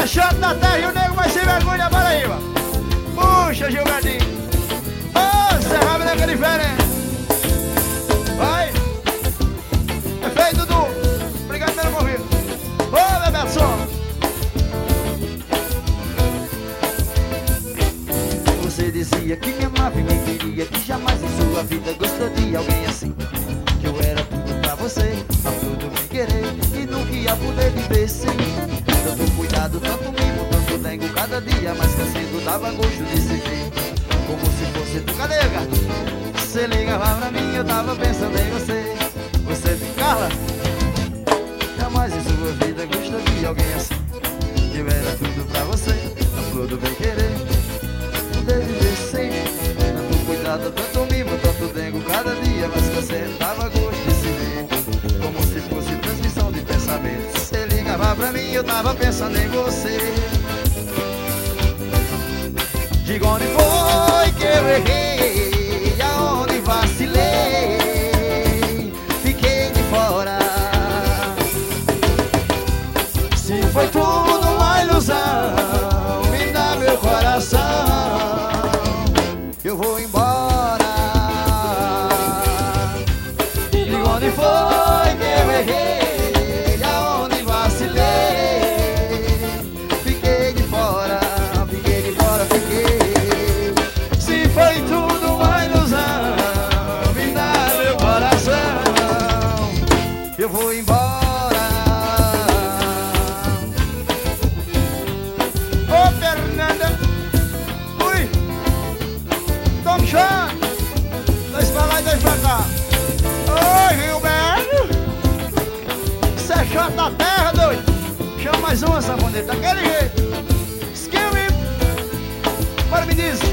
chato da terra e o nego vai sem vergonha, bora aí, ó. Puxa, Gilberdinho. Ô, Serra Branca diferente. Vai. É feito, Dudu. Obrigado pelo convite. Ô, Beberson. Você dizia que me amava e me queria, que jamais em sua vida gostou de alguém assim. Que eu era tudo pra você, a tudo me querer, e nunca ia poder viver sem mim. Tanto cuidado, tanto mimo, tanto dengo cada dia, mas crescendo dava gosto de se ver. Como se fosse tu, cadê, gato? Você ligava pra mim, eu tava pensando em você. Você me cala. Jamais em sua vida gostou de alguém assim. Que eu era tudo pra você, a flor do bem querer, poder viver sem mim. Tanto cuidado, tanto mimo, tanto dengo cada dia, mas você dava gosto de se ver. Como se fosse transmissão de pensamentos. Você ligava pra mim, eu tava pensando em você. Diga onde foi que eu errei, aonde vacilei, fiquei de fora. Se foi tudo uma ilusão, me dá meu coração, eu vou embora. Diga onde foi que eu errei, aonde vacilei, fiquei de fora, fiquei de fora, fiquei. Se foi tudo uma ilusão, me dá meu coração, eu vou embora. Ô, Fernanda. Ui. Tom Chan. Dois pra lá e dois pra cá. Oi, Gilberto. Você é chato da terra, doido. Chama mais uma, sanfoneiro, daquele jeito. Skill me. Agora me diz.